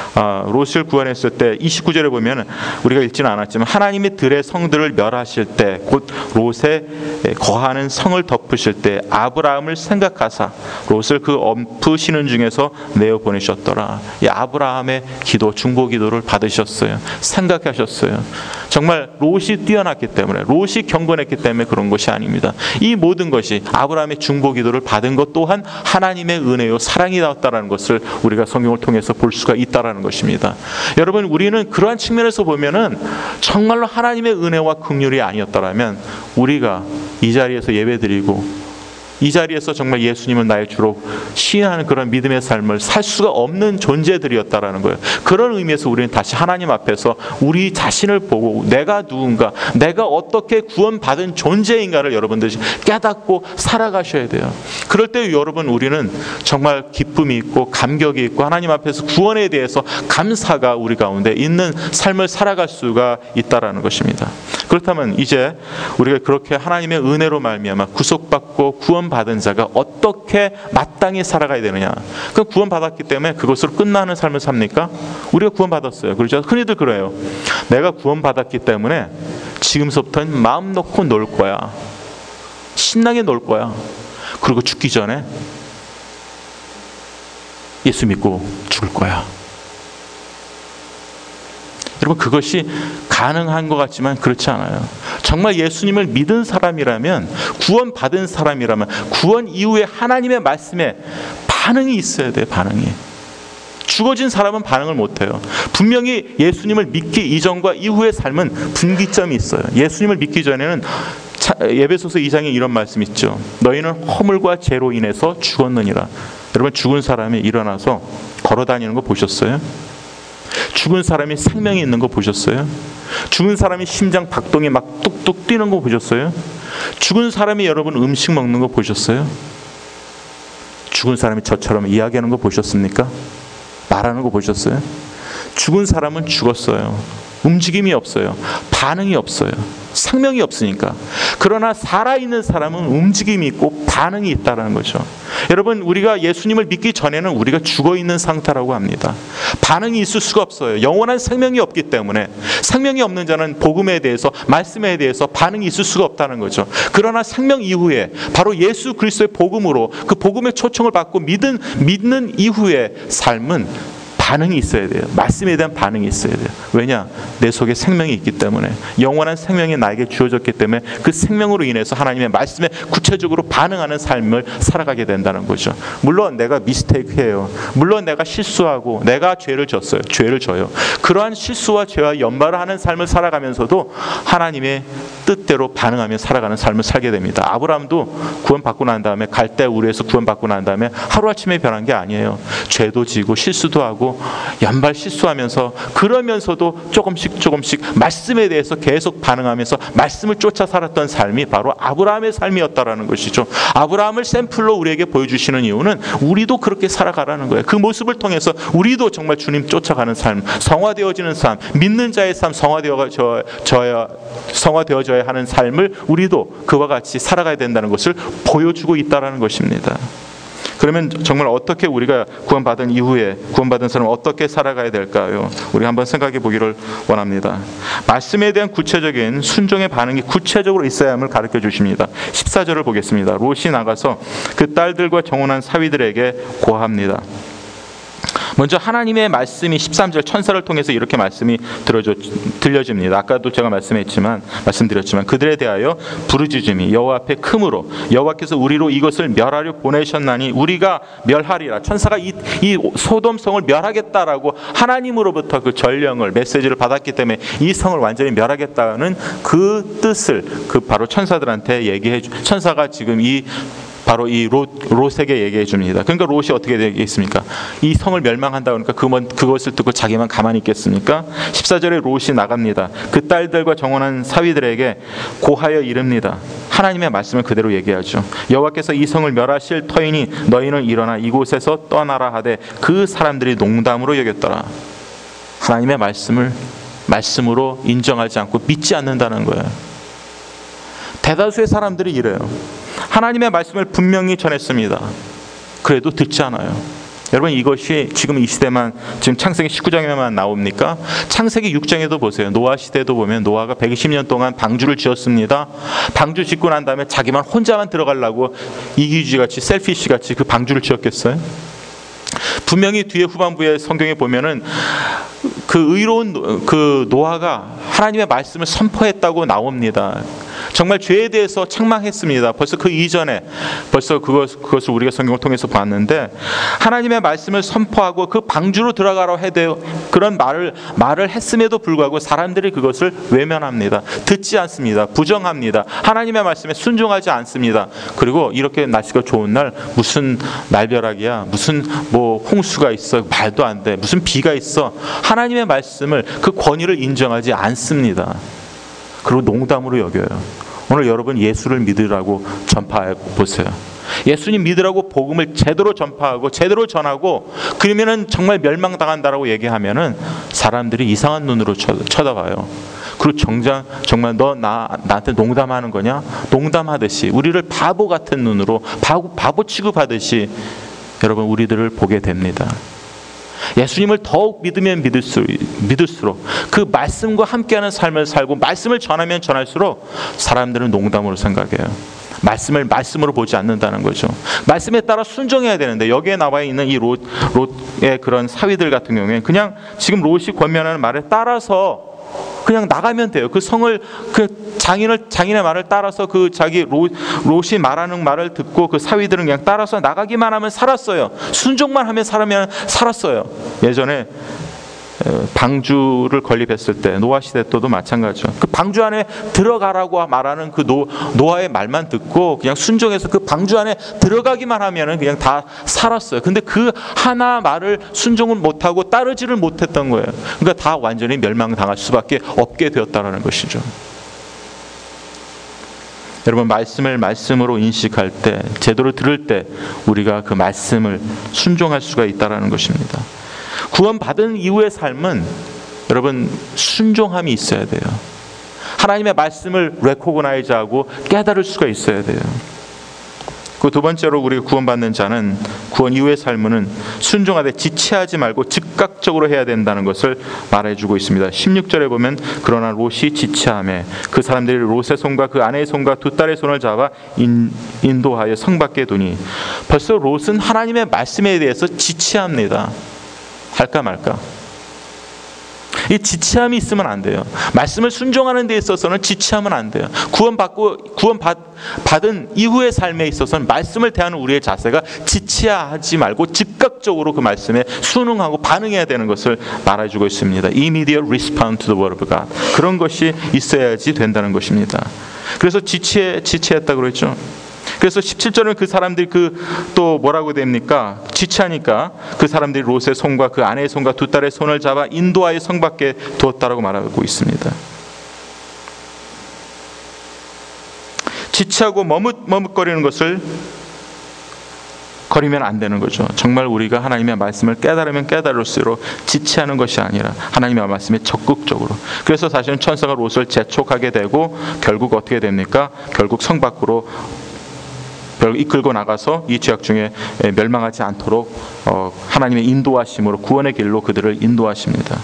롯을 구원했을 때 29절에 보면은 우리가 읽지는 않았지만 하나님이 들의 성들을 멸하실 때 곧 롯에 거하는 성을 덮으실 때 아브라함을 생각하사 롯을 그 엎으시는 중에서 내어 보내셨더라. 이 아브라함의 기도, 중보 기도를 받으셨어요. 생각하셨어요. 정말 롯이 뛰어났기 때문에, 롯이 경건했기 때문에 그런 것이 아닙니다. 이 모든 것이 아브라함의 중보 기도를 받은 것 또한 하나님의 은혜요 사랑이 나왔다는 것을 우리가 성경을 통해서 볼 수가 있다는 것입니다. 여러분, 우리는 그러한 측면에서 보면은 정말로 하나님의 은혜와 긍휼이 아니었더라면 우리가 이 자리에서 예배드리고 이 자리에서 정말 예수님을 나의 주로 시인하는 그런 믿음의 삶을 살 수가 없는 존재들이었다라는 거예요. 그런 의미에서 우리는 다시 하나님 앞에서 우리 자신을 보고 내가 누군가, 내가 어떻게 구원받은 존재인가를 여러분들이 깨닫고 살아가셔야 돼요. 그럴 때 여러분 우리는 정말 기쁨이 있고 감격이 있고 하나님 앞에서 구원에 대해서 감사가 우리 가운데 있는 삶을 살아갈 수가 있다라는 것입니다. 그렇다면 이제 우리가 그렇게 하나님의 은혜로 말미암아 구속받고 구원받은 자가 어떻게 마땅히 살아가야 되느냐? 그 구원받았기 때문에 그것으로 끝나는 삶을 삽니까? 우리가 구원받았어요. 그렇죠? 흔히들 그래요. 내가 구원받았기 때문에 지금서부터는 마음 놓고 놀 거야. 신나게 놀 거야. 그리고 죽기 전에 예수 믿고 죽을 거야. 여러분, 그것이 가능한 것 같지만 그렇지 않아요. 정말 예수님을 믿은 사람이라면, 구원받은 사람이라면 구원 이후에 하나님의 말씀에 반응이 있어야 돼요. 반응이. 죽어진 사람은 반응을 못해요. 분명히 예수님을 믿기 이전과 이후의 삶은 분기점이 있어요. 예수님을 믿기 전에는 에베소서 2장에 이런 말씀이 있죠. 너희는 허물과 죄로 인해서 죽었느니라. 여러분, 죽은 사람이 일어나서 걸어다니는 거 보셨어요? 죽은 사람이 생명이 있는 거 보셨어요? 죽은 사람이 심장 박동이 막 뚝뚝 뛰는 거 보셨어요? 죽은 사람이 여러분 음식 먹는 거 보셨어요? 죽은 사람이 저처럼 이야기하는 거 보셨습니까? 말하는 거 보셨어요? 죽은 사람은 죽었어요. 움직임이 없어요. 반응이 없어요. 생명이 없으니까. 그러나 살아있는 사람은 움직임이 있고 반응이 있다는 거죠. 여러분, 우리가 예수님을 믿기 전에는 우리가 죽어있는 상태라고 합니다. 반응이 있을 수가 없어요. 영원한 생명이 없기 때문에. 생명이 없는 자는 복음에 대해서, 말씀에 대해서 반응이 있을 수가 없다는 거죠. 그러나 생명 이후에 바로 예수 그리스도의 복음으로 그 복음의 초청을 받고 믿는 이후의 삶은 반응이 있어야 돼요. 말씀에 대한 반응이 있어야 돼요. 왜냐? 내 속에 생명이 있기 때문에, 영원한 생명이 나에게 주어졌기 때문에 그 생명으로 인해서 하나님의 말씀에 구체적으로 반응하는 삶을 살아가게 된다는 거죠. 물론 내가 미스테이크해요. 물론 내가 실수하고 내가 죄를 졌어요. 죄를 져요. 그러한 실수와 죄와 연발을 하는 삶을 살아가면서도 하나님의 뜻대로 반응하며 살아가는 삶을 살게 됩니다. 아브라함도 구원받고 난 다음에, 갈대 우르에서 구원받고 난 다음에 하루아침에 변한 게 아니에요. 죄도 지고 실수도 하고 연발 실수하면서, 그러면서도 조금씩 말씀에 대해서 계속 반응하면서 말씀을 쫓아 살았던 삶이 바로 아브라함의 삶이었다라는 것이죠. 아브라함을 샘플로 우리에게 보여주시는 이유는 우리도 그렇게 살아가라는 거예요. 그 모습을 통해서 우리도 정말 주님 쫓아가는 삶, 성화되어지는 삶, 믿는 자의 삶, 성화되어져야 하는 삶을 우리도 그와 같이 살아가야 된다는 것을 보여주고 있다는 것입니다. 그러면 정말 어떻게 우리가 구원받은 이후에, 구원받은 사람은 어떻게 살아가야 될까요? 우리 한번 생각해 보기를 원합니다. 말씀에 대한 구체적인 순종의 반응이 구체적으로 있어야 함을 가르쳐 주십니다. 14절을 보겠습니다. 롯이 나가서 그 딸들과 정혼한 사위들에게 고합니다. 먼저 하나님의 말씀이 13절 천사를 통해서 이렇게 말씀이 들려집니다. 아까도 제가 말씀드렸지만 그들에 대하여 부르짖음이 여호와 앞에 크므로 여호와께서 우리로 이것을 멸하려 보내셨나니 우리가 멸하리라. 천사가 이 소돔성을 멸하겠다라고 하나님으로부터 그 전령을, 메시지를 받았기 때문에 이 성을 완전히 멸하겠다는 그 뜻을 바로 천사들한테 천사가 지금 바로 이 롯에게 얘기해 줍니다. 그러니까 롯이 어떻게 되겠습니까? 이 성을 멸망한다 그러니까 그것을 듣고 자기만 가만히 있겠습니까? 14절에 롯이 나갑니다. 그 딸들과 정혼한 사위들에게 고하여 이릅니다. 하나님의 말씀을 그대로 얘기하죠. 여호와께서 이 성을 멸하실 터이니 너희는 일어나 이곳에서 떠나라 하되 그 사람들이 농담으로 여겼더라. 하나님의 말씀으로 인정하지 않고 믿지 않는다는 거예요. 대다수의 사람들이 이래요. 하나님의 말씀을 분명히 전했습니다. 그래도 듣지 않아요. 여러분, 이것이 지금 이 시대만, 지금 창세기 19장에만 나옵니까? 창세기 6장에도 보세요. 노아 시대도 보면 노아가 120년 동안 방주를 지었습니다. 방주 짓고 난 다음에 자기만 혼자만 들어가려고 이기주의같이, 셀피시같이 그 방주를 지었겠어요? 분명히 뒤에 후반부에 성경에 보면은 그 의로운 그 노아가 하나님의 말씀을 선포했다고 나옵니다. 정말 죄에 대해서 책망했습니다. 벌써 그 이전에 그것을 우리가 성경을 통해서 봤는데, 하나님의 말씀을 선포하고 그 방주로 들어가라고 해도 그런 말을 했음에도 불구하고 사람들이 그것을 외면합니다. 듣지 않습니다. 부정합니다. 하나님의 말씀에 순종하지 않습니다. 그리고 이렇게 날씨가 좋은 날 무슨 날벼락이야, 무슨 홍수가 있어, 말도 안 돼, 무슨 비가 있어, 하나님의 말씀을, 그 권위를 인정하지 않습니다. 그리고 농담으로 여겨요. 오늘 여러분, 예수를 믿으라고 전파해 보세요. 예수님 믿으라고 복음을 제대로 전파하고 제대로 전하고, 그러면은 정말 멸망당한다라고 얘기하면은 사람들이 이상한 눈으로 쳐다봐요. 그리고 정말 너 나한테 농담하는 거냐? 농담하듯이, 우리를 바보 같은 눈으로, 바보 취급하듯이 여러분 우리들을 보게 됩니다. 예수님을 더욱 믿으면 믿을수록 그 말씀과 함께하는 삶을 살고 말씀을 전하면 전할수록 사람들은 농담으로 생각해요. 말씀을 말씀으로 보지 않는다는 거죠. 말씀에 따라 순종해야 되는데, 여기에 나와 있는 이 롯의 그런 사위들 같은 경우에는 그냥 지금 롯이 권면하는 말에 따라서 그냥 나가면 돼요. 그 성을, 그 장인의 말을 따라서, 그 자기 롯이 말하는 말을 듣고 그 사위들은 그냥 따라서 나가기만 하면 살았어요. 순종만 하면 살았어요. 예전에 방주를 건립했을 때, 노아 시대 때도 마찬가지죠. 그 방주 안에 들어가라고 말하는 그 노아의 말만 듣고 그냥 순종해서 그 방주 안에 들어가기만 하면은 그냥 다 살았어요. 근데 그 하나 말을 순종을 못하고 따르지를 못했던 거예요. 그러니까 다 완전히 멸망당할 수밖에 없게 되었다는 것이죠. 여러분, 말씀을 말씀으로 인식할 때, 제대로 들을 때 우리가 그 말씀을 순종할 수가 있다는 것입니다. 구원받은 이후의 삶은 여러분 순종함이 있어야 돼요. 하나님의 말씀을 레코그나이즈하고 깨달을 수가 있어야 돼요. 그 두 번째로 우리가 구원받는 자는 구원 이후의 삶은 순종하되 지체하지 말고 즉각적으로 해야 된다는 것을 말해주고 있습니다. 16절에 보면 그러나 롯이 지체하며 그 사람들이 롯의 손과 그 아내의 손과 두 딸의 손을 잡아 인도하여 성 밖에 두니, 벌써 롯은 하나님의 말씀에 대해서 지체합니다. 할까 말까. 이 지체함이 있으면 안 돼요. 말씀을 순종하는 데 있어서는 지체하면 안 돼요. 구원받은 이후의 삶에 있어서는 말씀을 대하는 우리의 자세가 지체하지 말고 즉각적으로 그 말씀에 순응하고 반응해야 되는 것을 말해주고 있습니다. Immediate response to the word of God. 그런 것이 있어야지 된다는 것입니다. 그래서 지체했다고 그랬죠. 그래서 17절은 그 사람들이 또 뭐라고 됩니까? 지체하니까 그 사람들이 롯의 손과 그 아내의 손과 두 딸의 손을 잡아 인도하여 성 밖에 두었다라고 말하고 있습니다. 지체하고 머뭇거리는 것을 거리면 안 되는 거죠. 정말 우리가 하나님의 말씀을 깨달으면 깨달을수록 지체하는 것이 아니라 하나님의 말씀에 적극적으로. 그래서 사실은 천사가 롯을 재촉하게 되고 결국 어떻게 됩니까? 결국 성 밖으로 이끌고 나가서 이 지역 중에 멸망하지 않도록 하나님의 인도하심으로 구원의 길로 그들을 인도하십니다.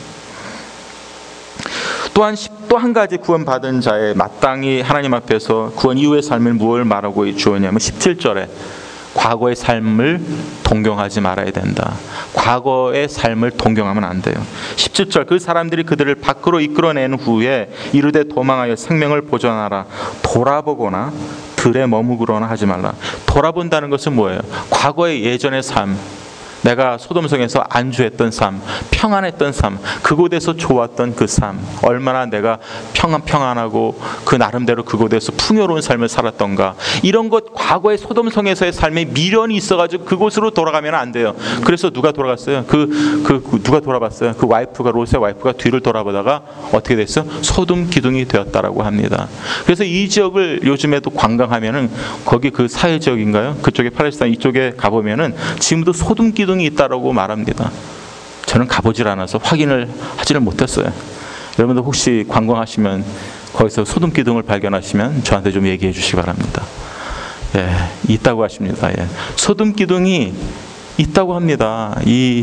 또한 또 한 가지 구원받은 자의 마땅히 하나님 앞에서 구원 이후의 삶을 무엇을 말하고 주었냐면 17절에 과거의 삶을 동경하지 말아야 된다. 과거의 삶을 동경하면 안 돼요. 17절 그 사람들이 그들을 밖으로 이끌어낸 후에 이르되 도망하여 생명을 보존하라. 돌아보거나 들에 머무르거나 하지 말라. 돌아본다는 것은 뭐예요? 과거의 예전의 삶, 내가 소돔성에서 안주했던 삶, 평안했던 삶, 그곳에서 좋았던 그 삶, 얼마나 내가 평안하고 그 나름대로 그곳에서 풍요로운 삶을 살았던가, 이런 것, 과거의 소돔성에서의 삶에 미련이 있어가지고 그곳으로 돌아가면 안 돼요. 그래서 누가 돌아갔어요? 누가 돌아봤어요? 그 와이프가, 롯의 와이프가 뒤를 돌아보다가 어떻게 됐어요? 소돔 기둥이 되었다라고 합니다. 그래서 이 지역을 요즘에도 관광하면은 거기 그 사해 지역인가요? 그쪽에 팔레스타인 이쪽에 가보면은 지금도 소돔 기둥이 있다라고 말합니다. 저는 가보질 않아서 확인을 하지를 못했어요. 여러분들 혹시 관광하시면 거기서 소돔 기둥을 발견하시면 저한테 좀 얘기해 주시기 바랍니다. 예, 있다고 하십니다. 예. 소돔 기둥이 있다고 합니다. 이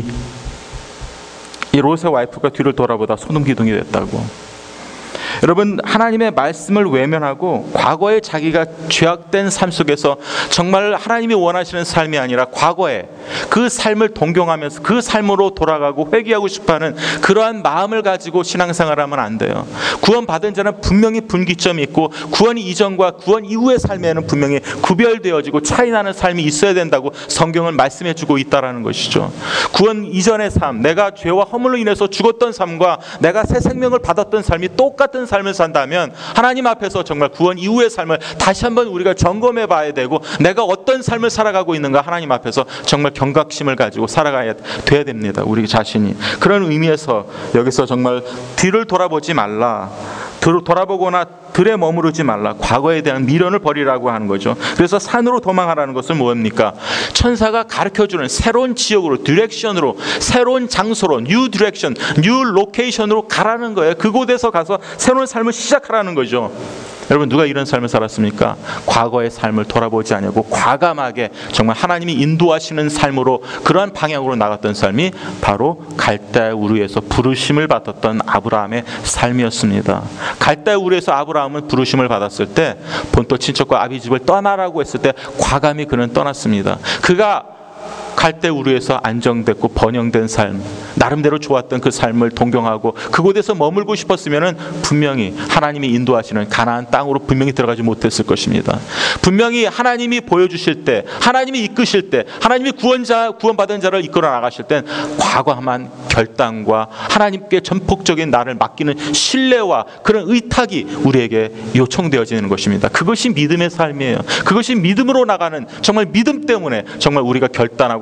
롯의 와이프가 뒤를 돌아보다 소돔 기둥이 됐다고. 여러분, 하나님의 말씀을 외면하고 과거에 자기가 죄악된 삶 속에서 정말 하나님이 원하시는 삶이 아니라 과거에 그 삶을 동경하면서 그 삶으로 돌아가고 회개하고 싶어하는 그러한 마음을 가지고 신앙생활을 하면 안 돼요. 구원받은 자는 분명히 분기점이 있고 구원 이전과 구원 이후의 삶에는 분명히 구별되어지고 차이나는 삶이 있어야 된다고 성경은 말씀해주고 있다는 것이죠. 구원 이전의 삶, 내가 죄와 허물로 인해서 죽었던 삶과 내가 새 생명을 받았던 삶이 똑같은 삶을 산다면 하나님 앞에서 정말 구원 이후의 삶을 다시 한번 우리가 점검해 봐야 되고, 내가 어떤 삶을 살아가고 있는가 하나님 앞에서 정말 경각심을 가지고 살아가야 돼야 됩니다. 우리 자신이. 그런 의미에서 여기서 정말 뒤를 돌아보지 말라, 돌아보거나 들에 머무르지 말라, 과거에 대한 미련을 버리라고 하는 거죠. 그래서 산으로 도망하라는 것은 뭡니까? 천사가 가르쳐주는 새로운 지역으로, 디렉션으로, 새로운 장소로, 뉴 디렉션, 뉴 로케이션으로 가라는 거예요. 그곳에서 가서 새로운 삶을 시작하라는 거죠. 여러분, 누가 이런 삶을 살았습니까? 과거의 삶을 돌아보지 않고 과감하게 정말 하나님이 인도하시는 삶으로, 그러한 방향으로 나갔던 삶이 바로 갈대 우르에서 부르심을 받았던 아브라함의 삶이었습니다. 갈대 우르에서 아브라함은 부르심을 받았을 때 본토 친척과 아비 집을 떠나라고 했을 때 과감히 그는 떠났습니다. 그가 갈대 우르에서 안정됐고 번영된 삶, 나름대로 좋았던 그 삶을 동경하고 그곳에서 머물고 싶었으면 분명히 하나님이 인도하시는 가나안 땅으로 분명히 들어가지 못했을 것입니다. 분명히 하나님이 보여주실 때, 하나님이 이끄실 때, 하나님이 구원받은 자를 이끌어 나가실 땐 과감한 결단과 하나님께 전폭적인 나를 맡기는 신뢰와 그런 의탁이 우리에게 요청되어지는 것입니다. 그것이 믿음의 삶이에요. 그것이 믿음으로 나가는, 정말 믿음 때문에 정말 우리가 결단하고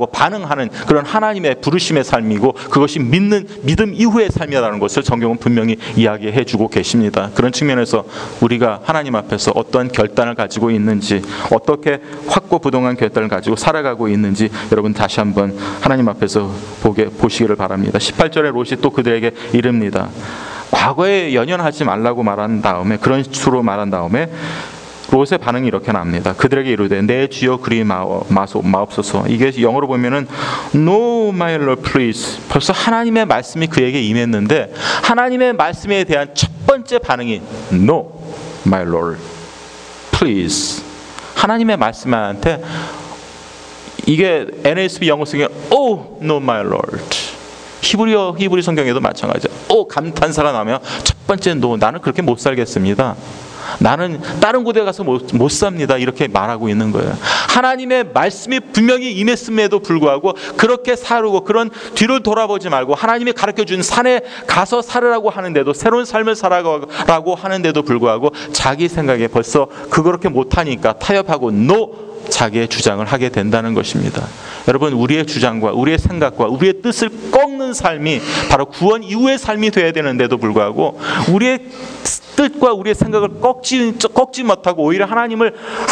말고 반응하는 그런 하나님의 부르심의 삶이고 그것이 믿음 이후의 삶이라는 것을 성경은 분명히 이야기해주고 계십니다. 그런 측면에서 우리가 하나님 앞에서 어떠한 결단을 가지고 있는지, 어떻게 확고부동한 결단을 가지고 살아가고 있는지 여러분 다시 한번 하나님 앞에서 보시기를 바랍니다. 18절에 롯이 또 그들에게 이릅니다. 과거에 연연하지 말라고 말한 다음에, 그런 식으로 말한 다음에 롯의 반응이 이렇게 납니다. 그들에게 이르되 내 주여 그리 마옵소서. 이게 영어로 보면은 No my Lord please. 벌써 하나님의 말씀이 그에게 임했는데 하나님의 말씀에 대한 첫 번째 반응이 No my Lord please. 하나님의 말씀한테, 이게 NASB 영어 성경에 Oh no my Lord. 히브리 성경에도 마찬가지야. 감탄사가 나면 첫 번째 No, 나는 그렇게 못 살겠습니다. 나는 다른 곳에 가서 못 삽니다. 이렇게 말하고 있는 거예요. 하나님의 말씀이 분명히 임했음에도 불구하고 그렇게 살고, 그런 뒤를 돌아보지 말고 하나님이 가르쳐준 산에 가서 살으라고 하는데도, 새로운 삶을 살아가라고 하는데도 불구하고 자기 생각에 벌써 그렇게 못하니까 타협하고 자기의 주장을 하게 된다는 것입니다. 여러분, 우리의 주장과 우리의 생각과 우리의 뜻을 꺾는 삶이 바로 구원 이후의 삶이 되어야 되는데도 불구하고 우리의 뜻과 우리의 생각을 꺾지 못하고 오히려 하나님을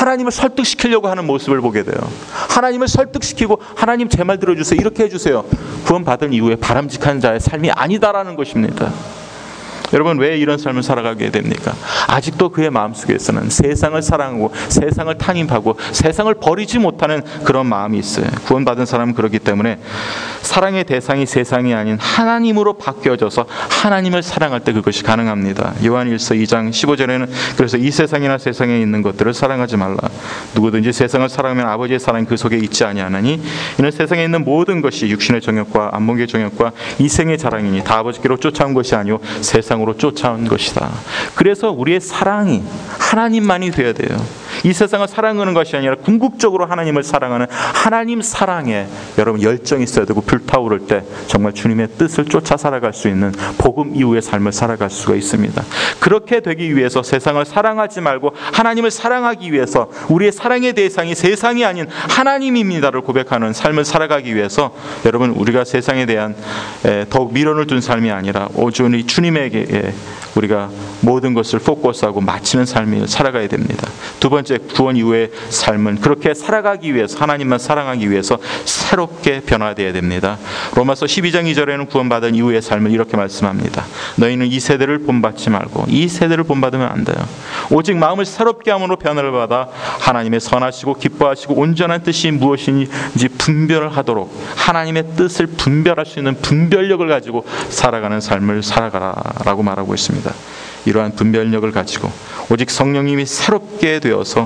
설득시키려고 하는 모습을 보게 돼요. 하나님을 설득시키고 하나님 제 말 들어주세요, 이렇게 해주세요. 구원받은 이후에 바람직한 자의 삶이 아니다라는 것입니다. 여러분, 왜 이런 삶을 살아가게 됩니까? 아직도 그의 마음속에서는 세상을 사랑하고 세상을 탄압하고 세상을 버리지 못하는 그런 마음이 있어요. 구원받은 사람은 그렇기 때문에 사랑의 대상이 세상이 아닌 하나님으로 바뀌어져서 하나님을 사랑할 때 그것이 가능합니다. 요한일서 2장 15절에는 그래서 이 세상이나 세상에 있는 것들을 사랑하지 말라. 누구든지 세상을 사랑하면 아버지의 사랑이 그 속에 있지 아니하나니 이는 세상에 있는 모든 것이 육신의 정욕과 안목의 정욕과 이생의 자랑이니 다 아버지께로 쫓아온 것이 아니오 세상으로 쫓아온 것이다. 그래서 우리의 사랑이 하나님만이 되어야 돼요. 이 세상을 사랑하는 것이 아니라 궁극적으로 하나님을 사랑하는 하나님 사랑에 여러분 열정이 있어야 되고, 불타오를 때 정말 주님의 뜻을 쫓아 살아갈 수 있는 복음 이후의 삶을 살아갈 수가 있습니다. 그렇게 되기 위해서 세상을 사랑하지 말고 하나님을 사랑하기 위해서 우리의 사랑의 대상이 세상이 아닌 하나님입니다를 고백하는 삶을 살아가기 위해서 여러분, 우리가 세상에 대한 더욱 미련을 둔 삶이 아니라 오직 주님에게 우리가 모든 것을 포커스하고 마치는 삶을 살아가야 됩니다. 두 번째, 구원 이후의 삶은 그렇게 살아가기 위해서, 하나님만 사랑하기 위해서 새롭게 변화되어야 됩니다. 로마서 12장 2절에는 구원받은 이후의 삶을 이렇게 말씀합니다. 너희는 이 세대를 본받지 말고, 이 세대를 본받으면 안 돼요. 오직 마음을 새롭게 함으로 변화를 받아 하나님의 선하시고 기뻐하시고 온전한 뜻이 무엇인지 분별을 하도록, 하나님의 뜻을 분별할 수 있는 분별력을 가지고 살아가는 삶을 살아가라라고 말하고 있습니다. 이러한 분별력을 가지고 오직 성령님이 새롭게 되어서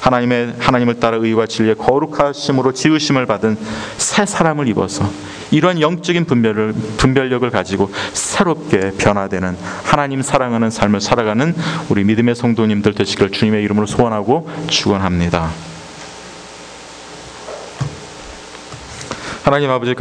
하나님을 따라 의와 진리의 거룩하심으로 지으심을 받은 새 사람을 입어서 이러한 영적인 분별력을 가지고 새롭게 변화되는 하나님 사랑하는 삶을 살아가는 우리 믿음의 성도님들 되시기를 주님의 이름으로 소원하고 축원합니다. 하나님 아버지,